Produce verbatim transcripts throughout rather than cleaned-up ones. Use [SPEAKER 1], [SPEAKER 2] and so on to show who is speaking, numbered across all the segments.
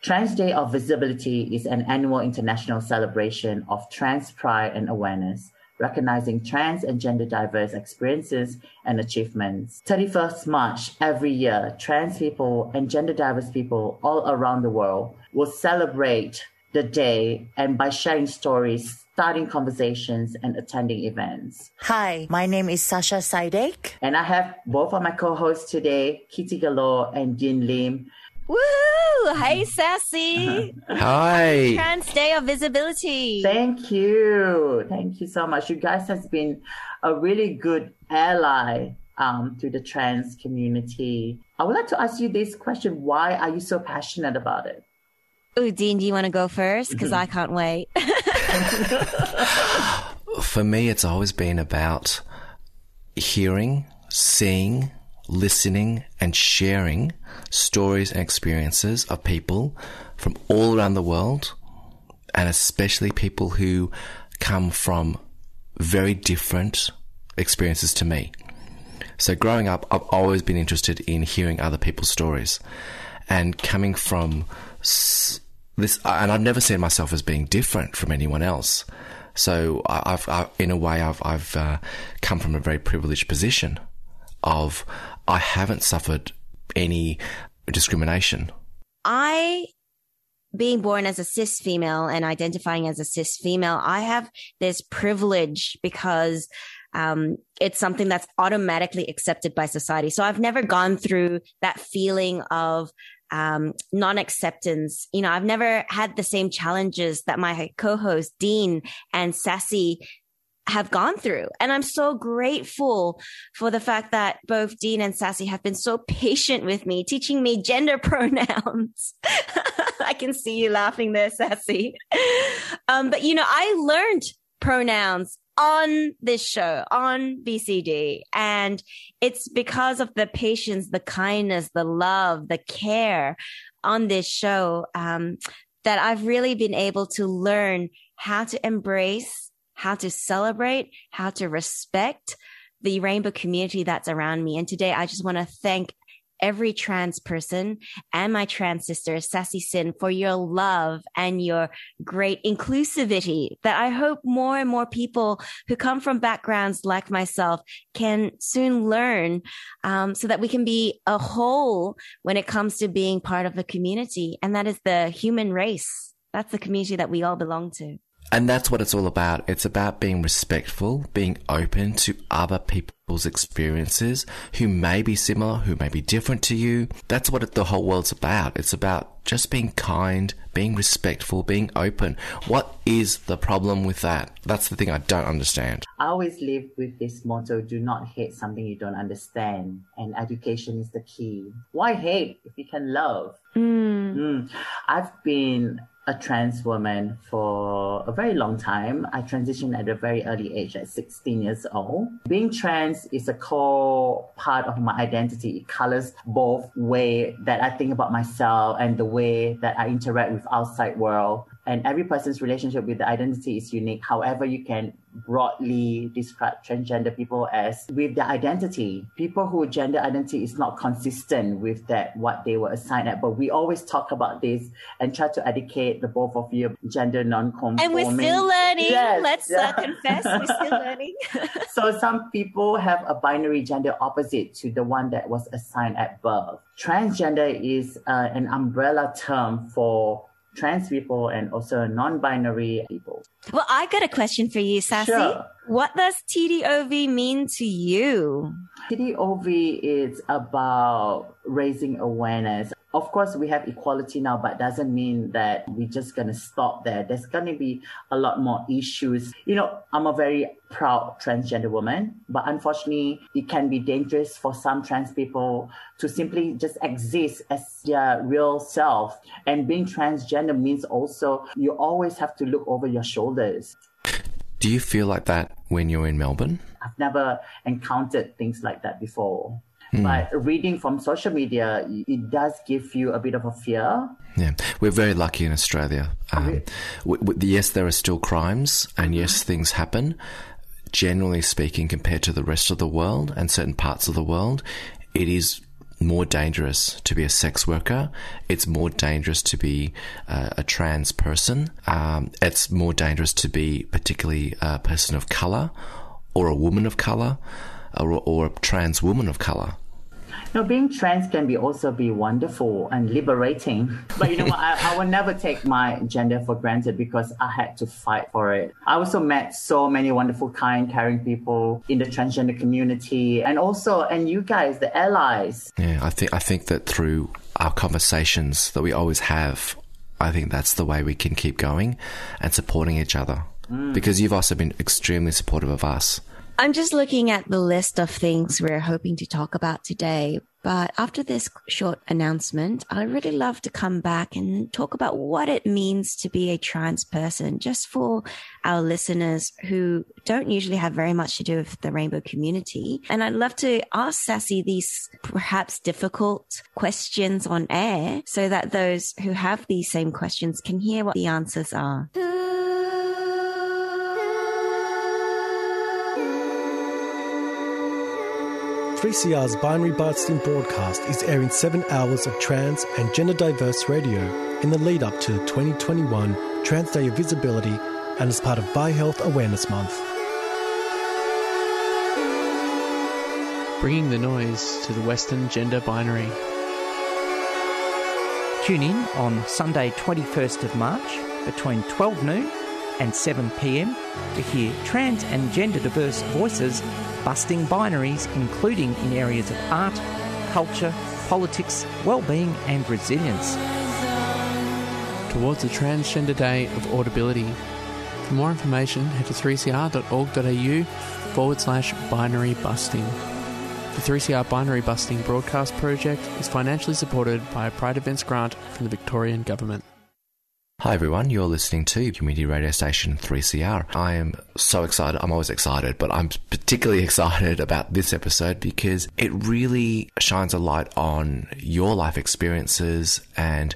[SPEAKER 1] Trans Day of Visibility is an annual international celebration of trans pride and awareness, recognizing trans and gender diverse experiences and achievements. thirty-first March every year, trans people and gender diverse people all around the world will celebrate the day and by sharing stories, starting conversations, and attending events.
[SPEAKER 2] Hi, my name is Sasha Saidek.
[SPEAKER 1] And I have both of my co-hosts today, Kitty Galore and Jin Lim.
[SPEAKER 3] Woohoo! Hey, Sassy.
[SPEAKER 4] Hi.
[SPEAKER 3] Trans Day of Visibility.
[SPEAKER 1] Thank you. Thank you so much. You guys have been a really good ally um, to the trans community. I would like to ask you this question. Why are you so passionate about it?
[SPEAKER 3] Ooh, Dean, do you want to go first? Because I can't wait.
[SPEAKER 4] For me, it's always been about hearing, seeing, listening and sharing stories and experiences of people from all around the world, and especially people who come from very different experiences to me. So growing up, I've always been interested in hearing other people's stories, and coming from this, and I've never seen myself as being different from anyone else. So I've, I, in a way, I've, I've uh, come from a very privileged position of I haven't suffered any discrimination.
[SPEAKER 3] I, being born as a cis female and identifying as a cis female, I have this privilege because um, it's something that's automatically accepted by society. So I've never gone through that feeling of um, non-acceptance. You know, I've never had the same challenges that my co-host Dean and Sassy have gone through. And I'm so grateful for the fact that both Dean and Sassy have been so patient with me, teaching me gender pronouns. I can see you laughing there, Sassy. Um, but, you know, I learned pronouns on this show, on B C D. And it's because of the patience, the kindness, the love, the care on this show um, that I've really been able to learn how to embrace, how to celebrate, how to respect the rainbow community that's around me. And today I just want to thank every trans person and my trans sister, Sassy Sin, for your love and your great inclusivity that I hope more and more people who come from backgrounds like myself can soon learn um, so that we can be a whole when it comes to being part of a community. And that is the human race. That's the community that we all belong to.
[SPEAKER 4] And that's what it's all about. It's about being respectful, being open to other people's experiences who may be similar, who may be different to you. That's what it, the whole world's about. It's about just being kind, being respectful, being open. What is the problem with that? That's the thing I don't understand.
[SPEAKER 1] I always live with this motto, do not hate something you don't understand. And education is the key. Why hate if you can love?
[SPEAKER 3] Mm.
[SPEAKER 1] Mm. I've been a trans woman for a very long time. I transitioned at a very early age, at sixteen years old. Being trans is a core part of my identity. It colors both way that I think about myself and the way that I interact with outside world. And every person's relationship with the identity is unique. However, you can broadly describe transgender people as with their identity. People whose gender identity is not consistent with that, what they were assigned at. But we always talk about this and try to educate the both of you, gender non-conforming.
[SPEAKER 3] And we're still learning.
[SPEAKER 1] Yes,
[SPEAKER 3] Let's
[SPEAKER 1] yeah.
[SPEAKER 3] uh, confess, we're still learning.
[SPEAKER 1] So some people have a binary gender opposite to the one that was assigned at birth. Transgender is uh, an umbrella term for trans people and also non-binary people.
[SPEAKER 3] Well, I got a question for you, Sassy.
[SPEAKER 1] Sure.
[SPEAKER 3] What does T D O V mean to you?
[SPEAKER 1] T D O V is about raising awareness. Of course, we have equality now, but doesn't mean that we're just going to stop there. There's going to be a lot more issues. You know, I'm a very proud transgender woman, but unfortunately, it can be dangerous for some trans people to simply just exist as their real self. And being transgender means also you always have to look over your shoulders.
[SPEAKER 4] Do you feel like that when you're in Melbourne?
[SPEAKER 1] I've never encountered things like that before.
[SPEAKER 4] Mm.
[SPEAKER 1] But reading from social media, it does give you a bit of a fear.
[SPEAKER 4] Yeah, we're very lucky in Australia. Um,
[SPEAKER 1] Really?
[SPEAKER 4] w- w- yes, there are still crimes, and
[SPEAKER 1] Mm-hmm.
[SPEAKER 4] yes, things happen. Generally speaking, compared to the rest of the world and certain parts of the world, it is more dangerous to be a sex worker. It's more dangerous to be uh, a trans person. Um, it's more dangerous to be particularly a person of colour or a woman of colour or, or a trans woman of colour.
[SPEAKER 1] No, being trans can be also be wonderful and liberating. But you know what? I, I will never take my gender for granted because I had to fight for it. I also met so many wonderful, kind, caring people in the transgender community, and also, and you guys, the allies.
[SPEAKER 4] Yeah, I think I think that through our conversations that we always have, I think that's the way we can keep going and supporting each other. Mm. Because you've also been extremely supportive of us.
[SPEAKER 3] I'm just looking at the list of things we're hoping to talk about today. But after this short announcement, I'd really love to come back and talk about what it means to be a trans person, just for our listeners who don't usually have very much to do with the rainbow community. And I'd love to ask Sassy these perhaps difficult questions on air so that those who have these same questions can hear what the answers are.
[SPEAKER 5] three C R's Binary Busting broadcast is airing seven hours of trans and gender diverse radio in the lead up to the twenty twenty-one Trans Day of Visibility and as part of Bi Health Awareness Month.
[SPEAKER 6] Bringing the noise to the Western gender binary.
[SPEAKER 7] Tune in on Sunday twenty-first of March between twelve noon and seven p m to hear trans and gender diverse voices busting binaries, including in areas of art, culture, politics, well-being and resilience.
[SPEAKER 6] Towards the Transgender Day of Audibility. For more information, head to three c r dot org dot a u forward slash binary busting. The three C R Binary Busting broadcast project is financially supported by a Pride Events grant from the Victorian Government.
[SPEAKER 4] Hi everyone, you're listening to community radio station three C R. I am so excited. I'm always excited, but I'm particularly excited about this episode because it really shines a light on your life experiences. And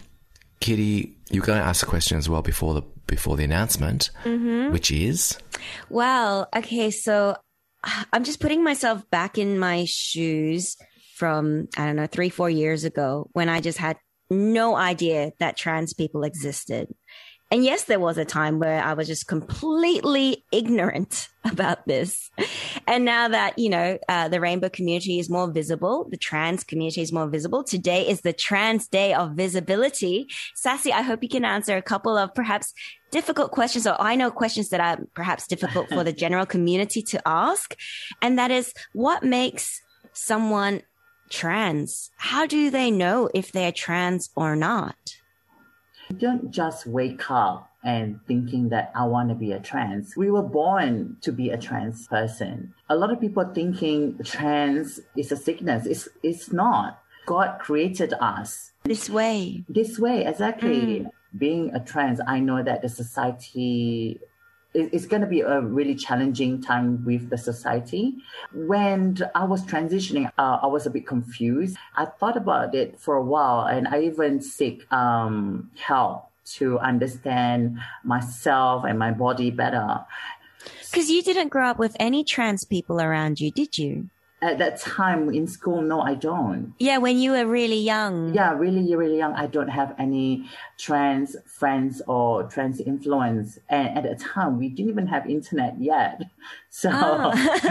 [SPEAKER 4] Kitty, you're going to ask a question as well before the before the announcement, mm-hmm. which is?
[SPEAKER 3] Well, okay, so I'm just putting myself back in my shoes from, I don't know, three, four years ago when I just had no idea that trans people existed. And yes, there was a time where I was just completely ignorant about this. And now that, you know, uh, the rainbow community is more visible, the trans community is more visible. Today is the Trans Day of Visibility. Sassy, I hope you can answer a couple of perhaps difficult questions, or I know questions that are perhaps difficult for the general community to ask. And that is, what makes someone trans? How do they know if they're trans or not?
[SPEAKER 1] You don't just wake up and thinking that I want to be a trans. We were born to be a trans person. A lot of people thinking trans is a sickness. It's, it's not. God created us.
[SPEAKER 3] This way.
[SPEAKER 1] This way, exactly. Mm. Being a trans, I know that the society, it's going to be a really challenging time with the society. When I was transitioning, uh, I was a bit confused. I thought about it for a while, and I even seek um, help to understand myself and my body better.
[SPEAKER 3] Because you didn't grow up with any trans people around you, did you?
[SPEAKER 1] At that time in school, no, I don't.
[SPEAKER 3] Yeah, when you were really young.
[SPEAKER 1] Yeah, really, really young. I don't have any trans friends or trans influence. And at the time, we didn't even have internet yet. So
[SPEAKER 3] oh.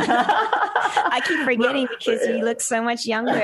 [SPEAKER 3] I keep forgetting because you look so much younger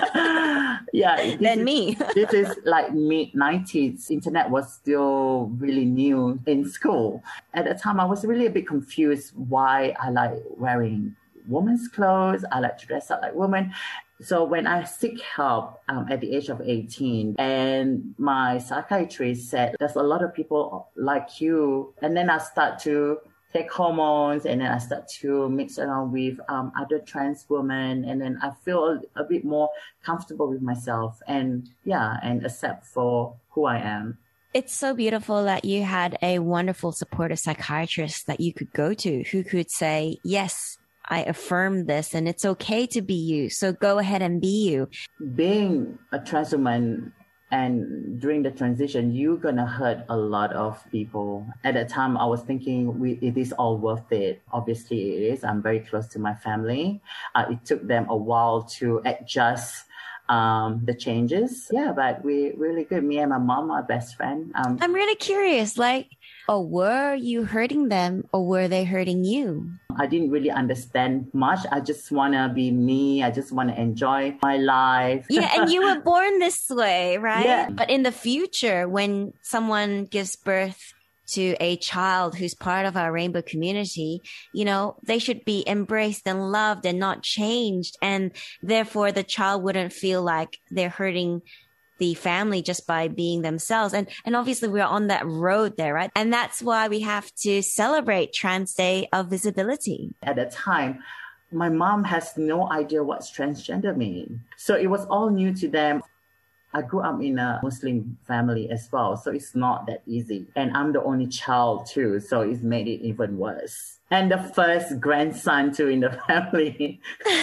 [SPEAKER 1] yeah,
[SPEAKER 3] than
[SPEAKER 1] is,
[SPEAKER 3] me.
[SPEAKER 1] This is like mid nineties. Internet was still really new in school. At the time, I was really a bit confused why I like wearing women's clothes. I like to dress up like women. So when I seek help um, at the age of eighteen, and my psychiatrist said, there's a lot of people like you. And then I start to take hormones, and then I start to mix around with um, other trans women. And then I feel a, a bit more comfortable with myself and, yeah, and accept for who I am.
[SPEAKER 3] It's so beautiful that you had a wonderful supportive psychiatrist that you could go to who could say, yes, I affirm this and it's okay to be you. So go ahead and be you. Being a trans woman and during the transition, you're going to hurt a lot of people. At that time, I was thinking, we, it is all worth it. Obviously, it is. I'm very close to my family. Uh, it took them a while to adjust
[SPEAKER 1] um, the changes. Yeah, but we really good. Me and my mom are best friend. Um,
[SPEAKER 3] I'm really curious, like, oh, were you hurting them or were they hurting you?
[SPEAKER 1] I didn't really understand much. I just want to be me. I just want to enjoy my life.
[SPEAKER 3] Yeah, and you were born this way, right?
[SPEAKER 1] Yeah.
[SPEAKER 3] But in the future, when someone gives birth to a child who's part of our rainbow community, you know, they should be embraced and loved and not changed. And therefore, the child wouldn't feel like they're hurting the family just by being themselves. And, and obviously we're on that road there, right? And that's why we have to celebrate Trans Day of Visibility.
[SPEAKER 1] At the time, my mom has no idea what's transgender mean. So it was all new to them. I grew up in a Muslim family as well, so it's not that easy. And I'm the only child too, so it's made it even worse. And the first grandson too in the family.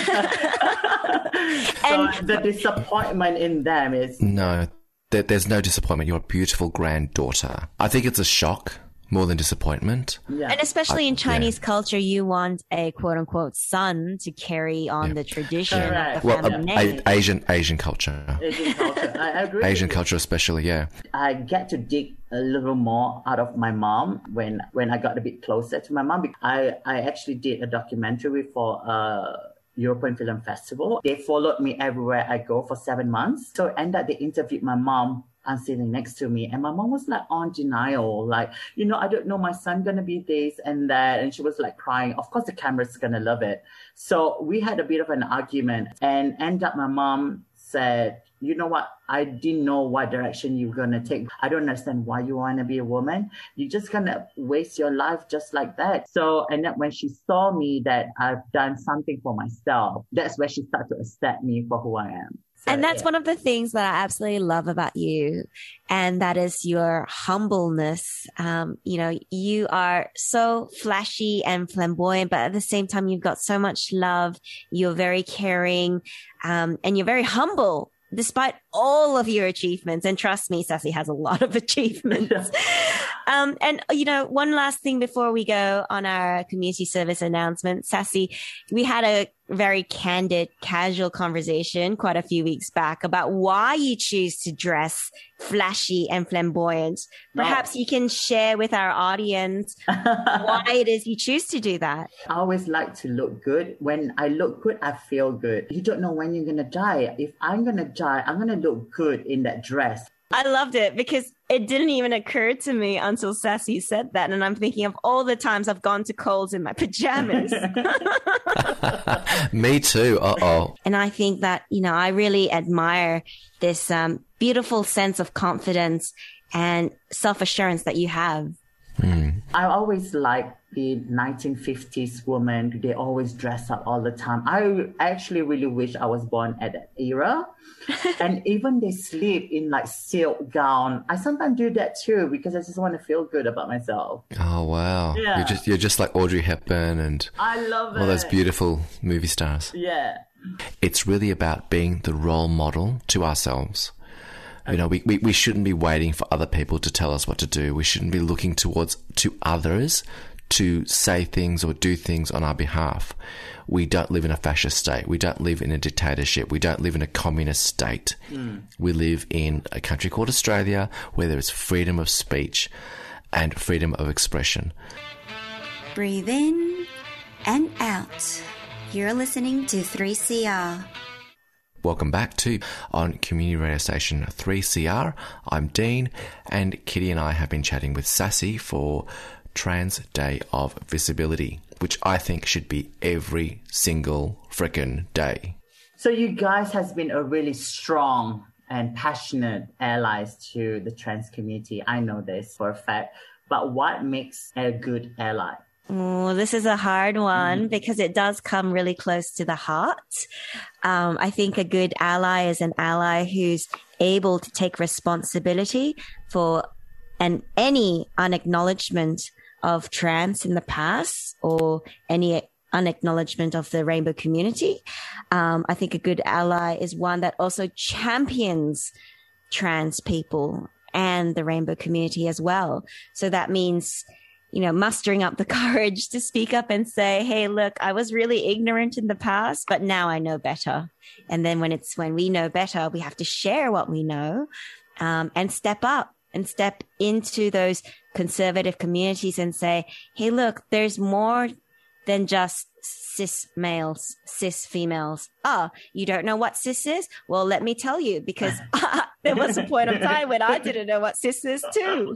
[SPEAKER 1] So and the disappointment in them is...
[SPEAKER 4] No, there, there's no disappointment. You're a beautiful granddaughter. I think it's a shock more than disappointment.
[SPEAKER 1] Yeah.
[SPEAKER 3] And especially
[SPEAKER 4] I,
[SPEAKER 3] in Chinese
[SPEAKER 4] yeah.
[SPEAKER 3] culture, you want a quote-unquote son to carry on
[SPEAKER 4] Yeah.
[SPEAKER 3] the tradition
[SPEAKER 1] Correct.
[SPEAKER 3] of the
[SPEAKER 4] Well,
[SPEAKER 3] family
[SPEAKER 4] uh,
[SPEAKER 3] name.
[SPEAKER 4] A- Asian Asian culture.
[SPEAKER 1] Asian culture. I agree.
[SPEAKER 4] Asian
[SPEAKER 1] with you.
[SPEAKER 4] culture especially, yeah.
[SPEAKER 1] I get to dig a little more out of my mom when, when I got a bit closer to my mom. I, I actually did a documentary for a European Film Festival. They followed me everywhere I go for seven months. So and that they interviewed my mom. I'm sitting next to me, and my mom was like on denial, like, you know, I don't know my son gonna be this and that, and she was like crying. Of course, the camera's gonna love it. So we had a bit of an argument, and end up my mom said, you know what? I didn't know what direction you were gonna take. I don't understand why you wanna be a woman. You're just gonna waste your life just like that. So, and then when she saw me that I've done something for myself, that's where she started to accept me for who I am. So,
[SPEAKER 3] And that's
[SPEAKER 1] yeah.
[SPEAKER 3] one of the things that I absolutely love about you. And that is your humbleness. Um, you know, you are so flashy and flamboyant, but at the same time, you've got so much love. You're very caring, um, and you're very humble despite all of your achievements. And trust me, Sassy has a lot of achievements. um, and, you know, one last thing before we go on our community service announcement, Sassy, we had a very candid, casual conversation quite a few weeks back about why you choose to dress flashy and flamboyant. Perhaps
[SPEAKER 1] Oh.
[SPEAKER 3] you can share with our audience why it is you choose to do that.
[SPEAKER 1] I always like to look good. When I look good, I feel good. You don't know when you're going to die. If I'm going to die, I'm going to look good in that dress.
[SPEAKER 3] I loved it because it didn't even occur to me until Sassy said that. And I'm thinking of all the times I've gone to Coles in my pajamas.
[SPEAKER 4] Me too. Uh-oh.
[SPEAKER 3] And I think that, you know, I really admire this um, beautiful sense of confidence and self-assurance that you have.
[SPEAKER 4] Mm.
[SPEAKER 1] I always like the nineteen fifties women. They always dress up all the time. I actually really wish I was born at that era. And even they sleep in like silk gown. I sometimes do that too because I just want to feel good about myself.
[SPEAKER 4] Oh, wow.
[SPEAKER 1] Yeah.
[SPEAKER 4] You're just you're just like Audrey Hepburn and
[SPEAKER 1] I love it.
[SPEAKER 4] all those beautiful movie stars.
[SPEAKER 1] Yeah.
[SPEAKER 4] It's really about being the role model to ourselves. You know, we, we, we shouldn't be waiting for other people to tell us what to do. We shouldn't be looking towards to others to say things or do things on our behalf. We don't live in a fascist state. We don't live in a dictatorship. We don't live in a communist state. Mm. We live in a country called Australia where there is freedom of speech and freedom of expression.
[SPEAKER 8] Breathe in and out. You're listening to three C R.
[SPEAKER 4] Welcome back to on Community Radio Station three C R. I'm Dean, and Kitty and I have been chatting with Sassy for Trans Day of Visibility, which I think should be every single frickin' day.
[SPEAKER 1] So you guys has been a really strong and passionate allies to the trans community. I know this for a fact. But what makes a good ally?
[SPEAKER 3] Oh, this is a hard one mm. because it does come really close to the heart. Um, I think a good ally is an ally who's able to take responsibility for an, any unacknowledgement of trans in the past or any unacknowledgement of the rainbow community. Um, I think a good ally is one that also champions trans people and the rainbow community as well. So that means you know, mustering up the courage to speak up and say, hey, look, I was really ignorant in the past, but now I know better. And then when it's when we know better, we have to share what we know um, and step up and step into those conservative communities and say, hey, look, there's more than just cis males, cis females. Oh, you don't know what cis is? Well, let me tell you, because there was a point of time when I didn't know what cis is too.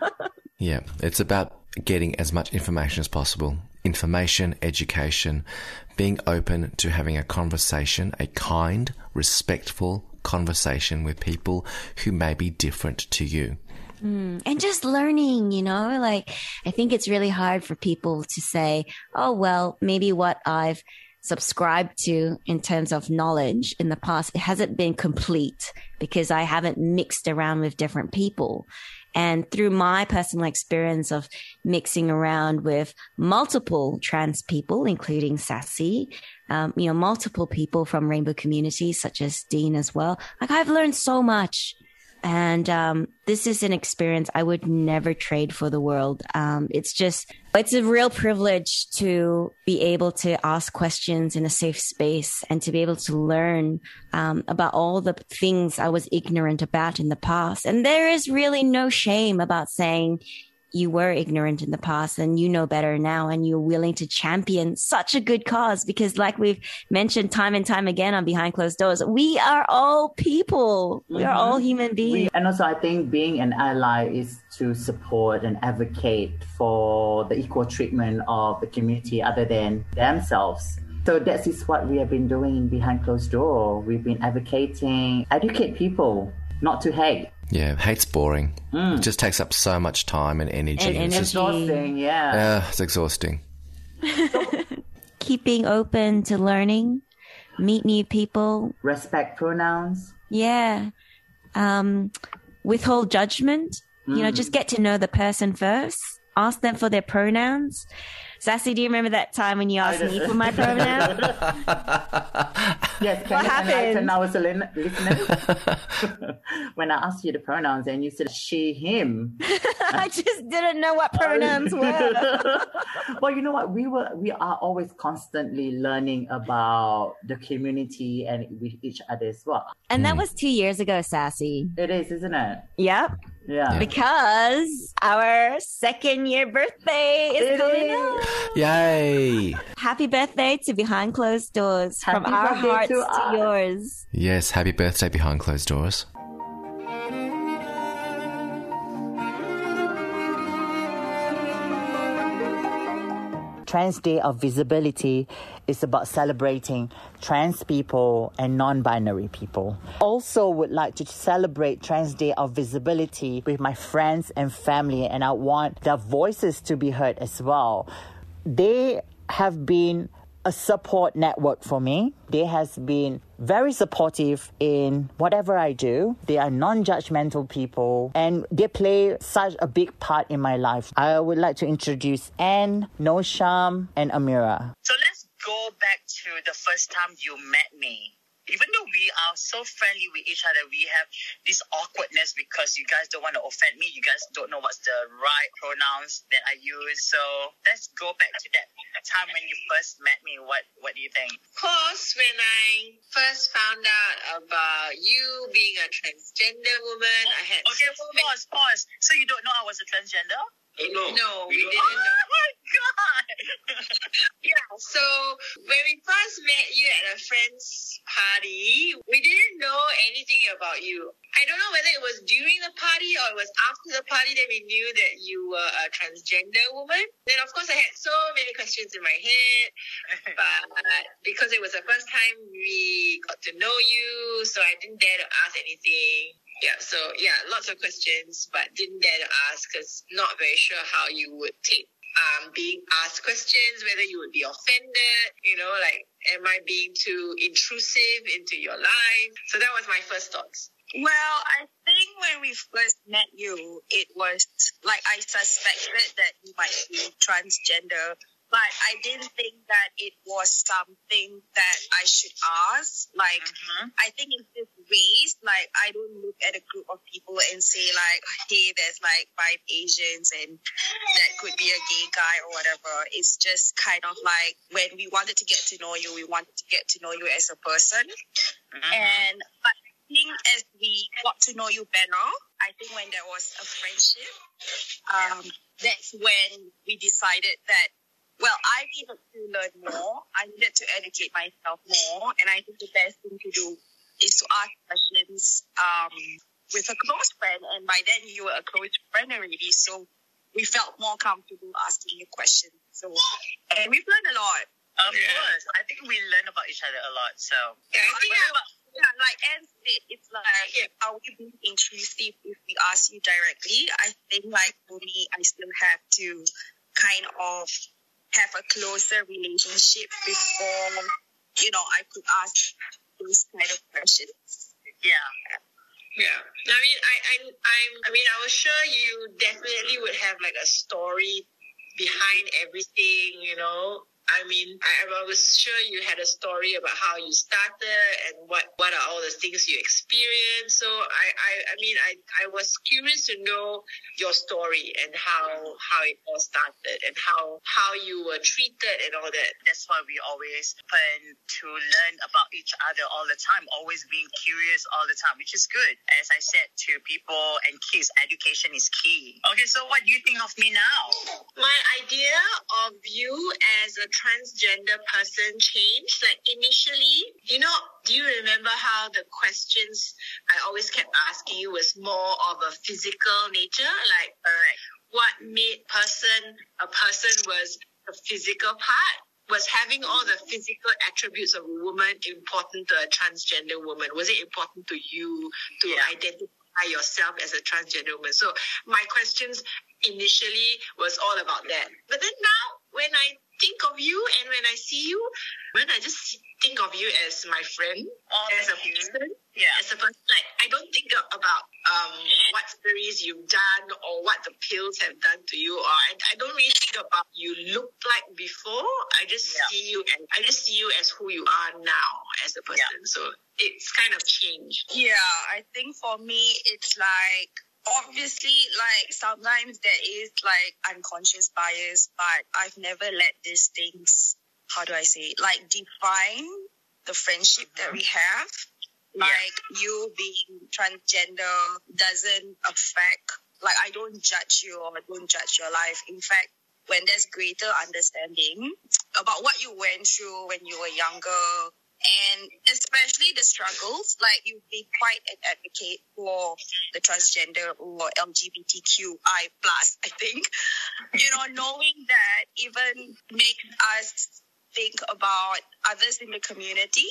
[SPEAKER 4] Yeah, it's about getting as much information as possible. Information, education, being open to having a conversation, a kind, respectful conversation with people who may be different to you.
[SPEAKER 3] Mm, and just learning, you know, like I think it's really hard for people to say, oh, well, maybe what I've subscribed to in terms of knowledge in the past, it hasn't been complete because I haven't mixed around with different people. And through my personal experience of mixing around with multiple trans people, including Sassy, um, you know, multiple people from rainbow communities such as Dean as well, like I've learned so much. And um, this is an experience I would never trade for the world. Um, it's just, it's a real privilege to be able to ask questions in a safe space and to be able to learn um, about all the things I was ignorant about in the past. And there is really no shame about saying you were ignorant in the past and you know better now, and you're willing to champion such a good cause, because like we've mentioned time and time again on Behind Closed Doors, we are all people. We are mm-hmm. all human beings.
[SPEAKER 1] We, and also I think being an ally is to support and advocate for the equal treatment of the community other than themselves. So that is what we have been doing Behind Closed Door. We've been advocating, educate people, not to hate.
[SPEAKER 4] Yeah, hate's boring. Mm. It just takes up so much time and energy.
[SPEAKER 3] And, and
[SPEAKER 1] it's exhausting, yeah.
[SPEAKER 4] Yeah, it's exhausting.
[SPEAKER 3] Keep being open to learning, meet new people.
[SPEAKER 1] Respect pronouns.
[SPEAKER 3] Yeah. Um, withhold judgment. Mm. You know, just get to know the person first. Ask them for their pronouns. Sassy, do you remember that time when you asked me for my pronoun?
[SPEAKER 1] Yes, can
[SPEAKER 3] what
[SPEAKER 1] you
[SPEAKER 3] happened?
[SPEAKER 1] And I was listening. When I asked you the pronouns and you said she, him.
[SPEAKER 3] I just didn't know what pronouns were.
[SPEAKER 1] Well, you know what? We were, we are always constantly learning about the community and with each other as well.
[SPEAKER 3] And that was two years ago, Sassy.
[SPEAKER 1] It is, isn't it?
[SPEAKER 3] Yep.
[SPEAKER 1] Yeah.
[SPEAKER 3] Because our second year birthday is
[SPEAKER 1] it
[SPEAKER 3] coming
[SPEAKER 1] is.
[SPEAKER 3] up.
[SPEAKER 4] Yay!
[SPEAKER 3] Happy birthday to Behind Closed Doors.
[SPEAKER 1] Happy
[SPEAKER 3] from our hearts to,
[SPEAKER 1] to
[SPEAKER 3] yours.
[SPEAKER 4] Yes, happy birthday Behind Closed Doors.
[SPEAKER 9] Trans Day of Visibility is about celebrating trans people and non-binary people. Also would like to celebrate Trans Day of Visibility with my friends and family, and I want their voices to be heard as well. They have been a support network for me. They has been very supportive in whatever I do. They are non-judgmental people and they play such a big part in my life. I would like to introduce Anne, Nosham, and Amira.
[SPEAKER 2] So let's go back to the first time you met me. Even though we are so friendly with each other, we have this awkwardness because you guys don't want to offend me. You guys don't know what's the right pronouns that I use. So let's go back to that time when you first met me. What What do you think?
[SPEAKER 10] Of course, when I first found out about you being a transgender woman, I had...
[SPEAKER 2] Okay,
[SPEAKER 10] so
[SPEAKER 2] pause, pause. So you don't know I was a transgender?
[SPEAKER 10] Oh, no. No, we, we didn't
[SPEAKER 2] oh,
[SPEAKER 10] know.
[SPEAKER 2] Oh, my God!
[SPEAKER 10] Yeah, so when we first met you at a friend's party, we didn't know anything about you. I don't know whether it was during the party or it was after the party that we knew that you were a transgender woman. Then, of course, I had so many questions in my head, but because it was the first time we got to know you, so I didn't dare to ask anything. Yeah, so yeah, lots of questions, but didn't dare to ask because not very sure how you would take um, being asked questions, whether you would be offended, you know, like, am I being too intrusive into your life? So that was my first thoughts.
[SPEAKER 11] Well, I think when we first met you, it was like I suspected that you might be transgender, but I didn't think that it was something that I should ask. Like, mm-hmm. I think it's just race, like I don't look at a group of people and say like, hey, there's like five Asians and that could be a gay guy or whatever. It's just kind of like when we wanted to get to know you, we wanted to get to know you as a person. Mm-hmm. And but I think as we got to know you better, I think when there was a friendship, um, that's when we decided that, well, I needed to learn more. I needed to educate myself more. And I think the best thing to do is to ask questions um, with a close friend. And by then you were a close friend already. So we felt more comfortable asking you questions. So, and we've learned a lot.
[SPEAKER 2] Of yeah. course. I think we learn about each other a lot. So,
[SPEAKER 11] yeah, I think I, yeah, like Anne said, it's like, yeah, are we being intrusive if we ask you directly? I think like for me, I still have to kind of have a closer relationship before, you know, I could ask those kind of questions.
[SPEAKER 2] Yeah.
[SPEAKER 10] Yeah. I mean, I, I, I'm, I mean, I was sure you definitely would have like a story behind everything, you know. I mean, I, I was sure you had a story about how you started and what, what are all the things you experienced. So I, I, I mean, I, I was curious to know your story and how, how it all started and how, how you were treated and all that.
[SPEAKER 2] That's why we always open to learn about each other all the time, always being curious all the time, which is good. As I said to people and kids, education is key. Okay, so what do you think of me now?
[SPEAKER 10] My idea of you as a transgender person changed. Like initially, you know, do you remember how the questions I always kept asking you was more of a physical nature? Like, uh, what made person a person was the physical part? Was having all the physical attributes of a woman important to a transgender woman? Was it important to you to yeah. identify yourself as a transgender woman? So my questions initially was all about that. But then now, when I think of you and when I see you, when I just think of you as my friend,
[SPEAKER 2] oh,
[SPEAKER 10] as a person,
[SPEAKER 2] yeah.
[SPEAKER 10] as a person, like I don't think about um what stories you've done or what the pills have done to you, or I, I don't really think about you looked like before. I just yeah. see you and I just see you as who you are now as a person. Yeah. So it's kind of changed.
[SPEAKER 11] Yeah, I think for me it's like, obviously, like, sometimes there is, like, unconscious bias, but I've never let these things, how do I say it, like, define the friendship mm-hmm. that we have. Like, yeah. you being transgender doesn't affect, like, I don't judge you or I don't judge your life. In fact, when there's greater understanding about what you went through when you were younger, and especially the struggles, like you've been quite an advocate for the transgender or L G B T Q I plus, I think. You know, knowing that even makes us think about others in the community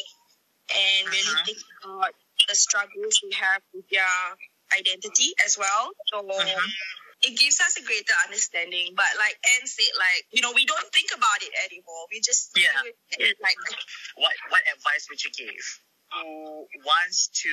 [SPEAKER 11] and really uh-huh. think about the struggles we have with their identity as well. So uh-huh. it gives us a greater understanding. But like Anne said, like, you know, we don't think about it anymore. We just
[SPEAKER 2] yeah.
[SPEAKER 11] it, like
[SPEAKER 2] what what advice would you give who wants to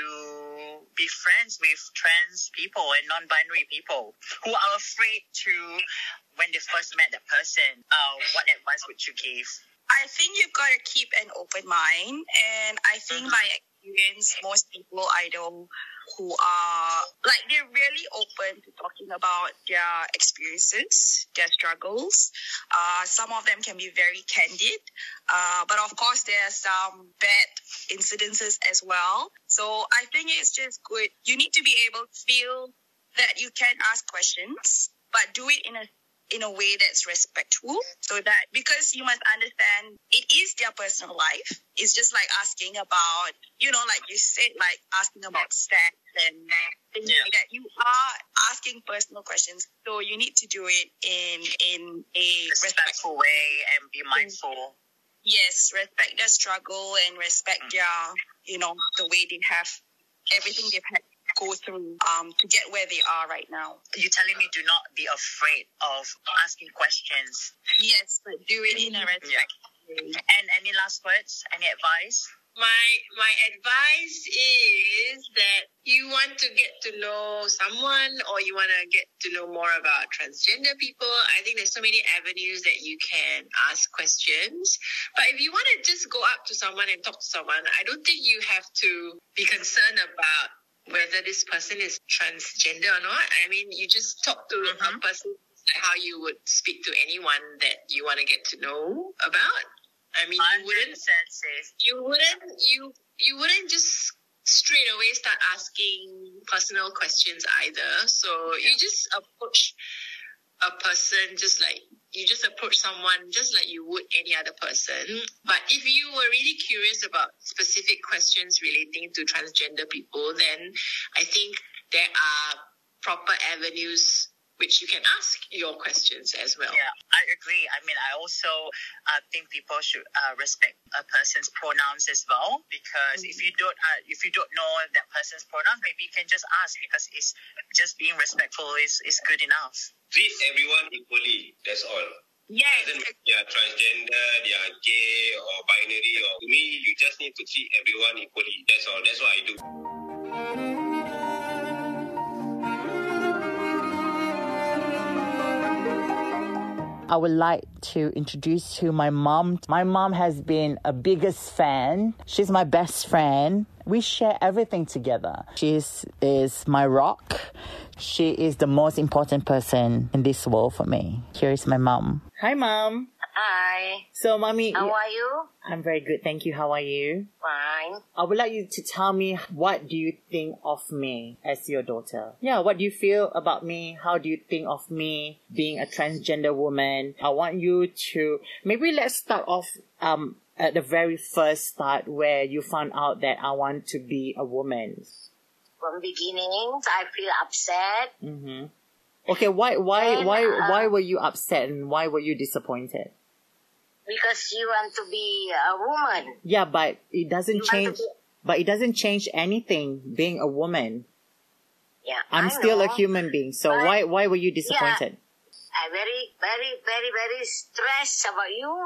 [SPEAKER 2] be friends with trans people and non-binary people who are afraid to, when they first met that person, uh, what advice would you give?
[SPEAKER 11] I think you've got to keep an open mind, and I think mm-hmm. by experience, most people I know who are, like, they're really open to talking about their experiences, their struggles. Uh, some of them can be very candid, uh, but of course there are some bad incidences as well. So I think it's just good. You need to be able to feel that you can ask questions, but do it in a in a way that's respectful, so that, because you must understand it is their personal life. It's just like asking about, you know, like you said, like asking about sex and things yeah. like that. You are asking personal questions, so you need to do it in in a
[SPEAKER 2] respectful, respectful way and be mindful.
[SPEAKER 11] Yes, respect their struggle and respect mm. their, you know, the way they have everything they've had go through um, to get where they are right now.
[SPEAKER 2] You're telling me do not be afraid of asking questions.
[SPEAKER 11] Yes, but do it in a respectful way.
[SPEAKER 2] And any last words? Any advice?
[SPEAKER 10] My my advice is that you want to get to know someone or you want to get to know more about transgender people. I think there's so many avenues that you can ask questions. But if you want to just go up to someone and talk to someone, I don't think you have to be concerned about whether this person is transgender or not. I mean, you just talk to mm-hmm. a person how you would speak to anyone that you want to get to know about. I mean, you wouldn't, you wouldn't, you you wouldn't just straight away start asking personal questions either. So yeah. you just approach a person just like you just approach someone just like you would any other person. But if you were really curious about specific questions relating to transgender people, then I think there are proper avenues which you can ask your questions as well.
[SPEAKER 2] Yeah, I agree. I mean, I also uh, think people should uh, respect a person's pronouns as well, because mm-hmm. if you don't, uh, if you don't know that person's pronouns, maybe you can just ask, because it's just being respectful is, is good enough.
[SPEAKER 12] Treat everyone equally. That's all.
[SPEAKER 10] Yes.
[SPEAKER 12] Doesn't matter they are transgender, they are gay or binary, or to me, you just need to treat everyone equally. That's all. That's what I do.
[SPEAKER 9] I would like to introduce to my mom. My mom has been a biggest fan. She's my best friend. We share everything together. She is, is my rock. She is the most important person in this world for me. Here is my mom. Hi, Mom.
[SPEAKER 13] Hi.
[SPEAKER 9] So, Mommy.
[SPEAKER 13] How are you?
[SPEAKER 9] I'm very good. Thank you. How are you?
[SPEAKER 13] Fine.
[SPEAKER 9] I would like you to tell me, what do you think of me as your daughter? Yeah, what do you feel about me? How do you think of me being a transgender woman? I want you to, maybe let's start off um at the very first start where you found out that I want to be a woman.
[SPEAKER 13] From beginnings, I feel upset.
[SPEAKER 9] Mm-hmm. Okay, why, why,
[SPEAKER 13] and,
[SPEAKER 9] why,
[SPEAKER 13] uh,
[SPEAKER 9] why were you upset and why were you disappointed?
[SPEAKER 13] Because you want to be a woman.
[SPEAKER 9] Yeah, but it doesn't
[SPEAKER 13] You
[SPEAKER 9] change.
[SPEAKER 13] be-
[SPEAKER 9] But it doesn't change anything being a woman.
[SPEAKER 13] Yeah,
[SPEAKER 9] I'm
[SPEAKER 13] I
[SPEAKER 9] still
[SPEAKER 13] know.
[SPEAKER 9] a human being. So
[SPEAKER 13] But-
[SPEAKER 9] why why were you disappointed?
[SPEAKER 13] I very, very, very, very stressed about you.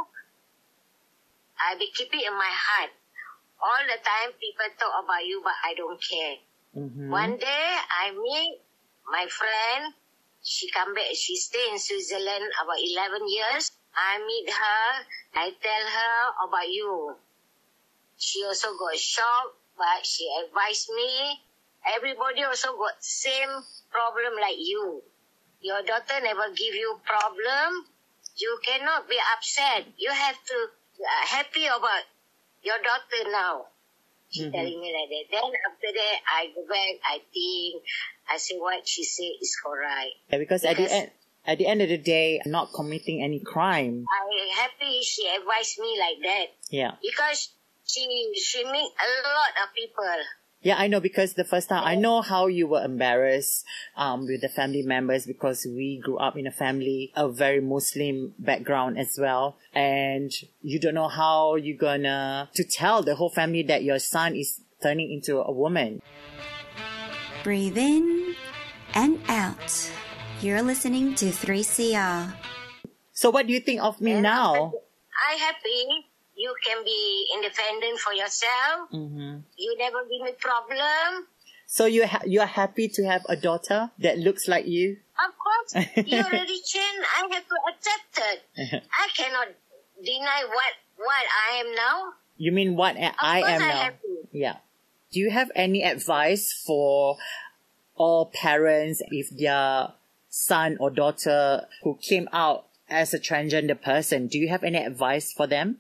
[SPEAKER 13] I be keeping in my heart. All the time people talk about you, but I don't care.
[SPEAKER 9] Mm-hmm.
[SPEAKER 13] One day I meet my friend. She come back. She stay in Switzerland about eleven years. I meet her. I tell her about you. She also got shocked, but she advised me. Everybody also got same problem like you. Your daughter never give you problem. You cannot be upset. You have to uh, happy about your daughter now. She
[SPEAKER 9] Mm-hmm.
[SPEAKER 13] telling me like that. Then after that, I go back. I think. I say what she say is correct.
[SPEAKER 9] Yeah, because, at the
[SPEAKER 13] Because-
[SPEAKER 9] end at the end of the day, I'm not committing any crime.
[SPEAKER 13] I happy she advised me like that
[SPEAKER 9] Yeah.
[SPEAKER 13] because she she meet a lot of people.
[SPEAKER 9] Yeah, I know, because the first time, I know how you were embarrassed um, with the family members, because we grew up in a family, a very Muslim background as well. And you don't know how you're gonna, to tell the whole family that your son is turning into a woman.
[SPEAKER 8] Breathe in and out. You're listening to three C R.
[SPEAKER 9] So what do you think of me
[SPEAKER 13] And
[SPEAKER 9] now?
[SPEAKER 13] I happy you can be independent for yourself.
[SPEAKER 9] Mm-hmm.
[SPEAKER 13] You never give me problem.
[SPEAKER 9] So you ha- you're happy to have a daughter that looks like you?
[SPEAKER 13] Of course, you already changed. I have to accept it. I cannot deny what what I am now.
[SPEAKER 9] You mean what I
[SPEAKER 13] course
[SPEAKER 9] am
[SPEAKER 13] I
[SPEAKER 9] now?
[SPEAKER 13] happy.
[SPEAKER 9] Yeah. Do you have any advice for all parents if their son or daughter who came out as a transgender person? Do you have any advice for them?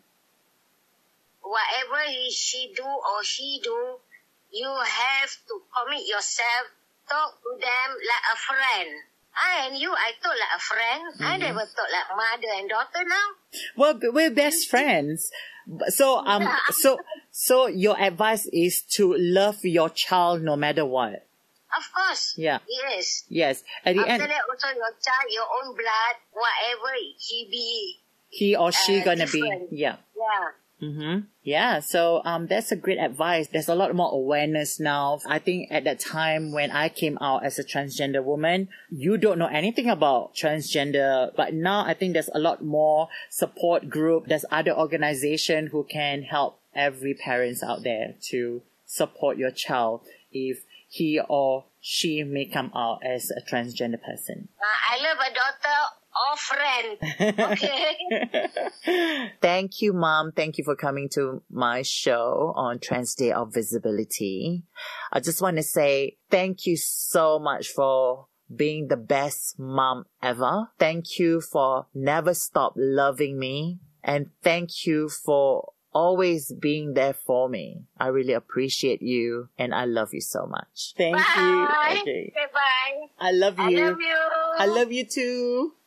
[SPEAKER 13] Whatever he, she do or he do, you have to commit yourself. Talk to them like a friend. I and you, I talk like a friend.
[SPEAKER 9] Mm-hmm.
[SPEAKER 13] I never talk like mother and daughter now.
[SPEAKER 9] Well, b- we're best friends. B- So, um, so, so your advice is to love your child no matter what.
[SPEAKER 13] Of course.
[SPEAKER 9] Yeah.
[SPEAKER 13] Yes.
[SPEAKER 9] Yes. At the
[SPEAKER 13] After
[SPEAKER 9] end,
[SPEAKER 13] that, also your child, your own blood, whatever he be.
[SPEAKER 9] he or she
[SPEAKER 13] uh,
[SPEAKER 9] gonna
[SPEAKER 13] different.
[SPEAKER 9] be, yeah.
[SPEAKER 13] Yeah.
[SPEAKER 9] Mm-hmm. Yeah, so um, that's a great advice. There's a lot more awareness now. I think at that time when I came out as a transgender woman, you don't know anything about transgender, but now I think there's a lot more support group. There's other organizations who can help every parents out there to support your child if he or she may come out as a transgender person.
[SPEAKER 13] Uh, I love a daughter or friend. Okay.
[SPEAKER 9] Thank you, Mom. Thank you for coming to my show on Trans Day of Visibility. I just want to say thank you so much for being the best mom ever. Thank you for never stop loving me. And thank you for always being there for me. I really appreciate you and I love you so much. Thank
[SPEAKER 13] bye.
[SPEAKER 9] you. Okay.
[SPEAKER 13] Goodbye.
[SPEAKER 9] I love you.
[SPEAKER 13] I love you.
[SPEAKER 9] I love you too.